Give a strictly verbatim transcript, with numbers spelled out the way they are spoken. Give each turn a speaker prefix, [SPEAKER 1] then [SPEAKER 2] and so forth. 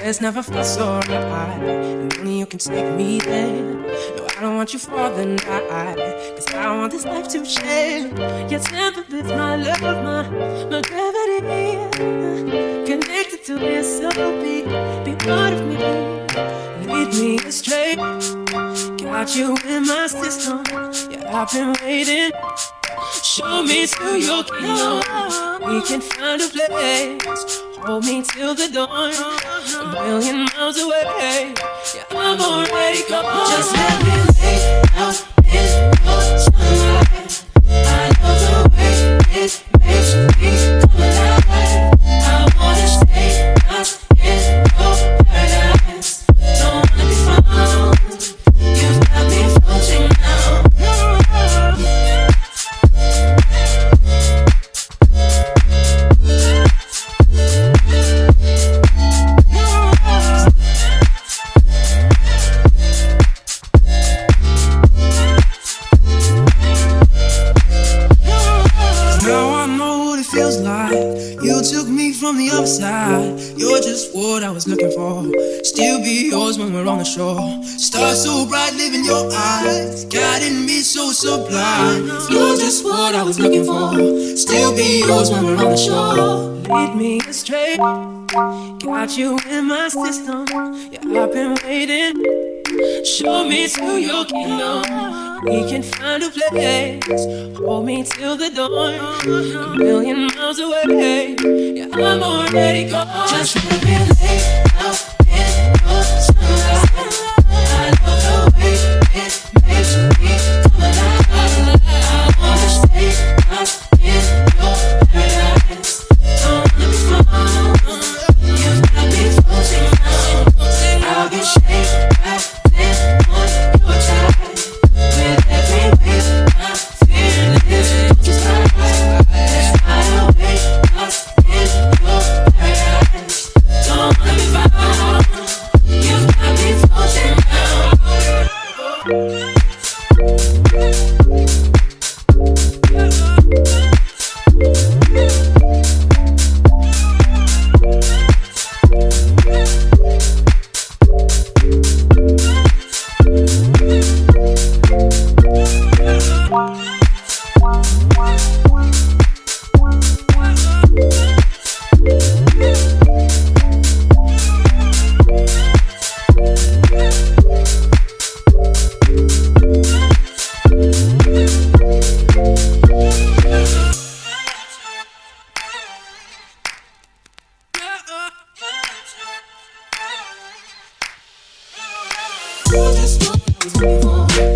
[SPEAKER 1] It's never felt so right, and only you can take me there. No, I don't want you for the night, cause I want this life to change. Your temper is my love, my, my gravity. Connected to this soulbeat, be part of me. Lead me astray, got you in my system. Yeah, I've been waiting. Show me to your kingdom. We can find a place. Hold me till the dawn. A million miles away. Yeah, I'm already gone.
[SPEAKER 2] Just let me lay out in your sunlight. I love the way it makes me come alive. I wanna stay lost in your paradise. Don't wanna be found. You've got me floating now.
[SPEAKER 1] From the other side, you're just what I was looking for. Still be yours when we're on the shore. Stars so bright, live in your eyes, guiding me so sublime. You're just what I was looking for. Still be yours when we're on the shore. Lead me astray, got you in my system. Yeah, I've been waiting. Show me to your kingdom. We can find a place. Hold me till the dawn. A million miles away. Yeah, I'm already gone.
[SPEAKER 2] Just let me lay out in your sunlight. I love the way it makes me come alive. I wanna stay lost in your paradise. Don't let me fall. You've got me floating now. I'll get shaped back then on your tide. With every wave, my feelings just rise. Let's fly away, lost in your paradise. Don't let me fall. You've got me floating now.
[SPEAKER 1] Just what I was looking for.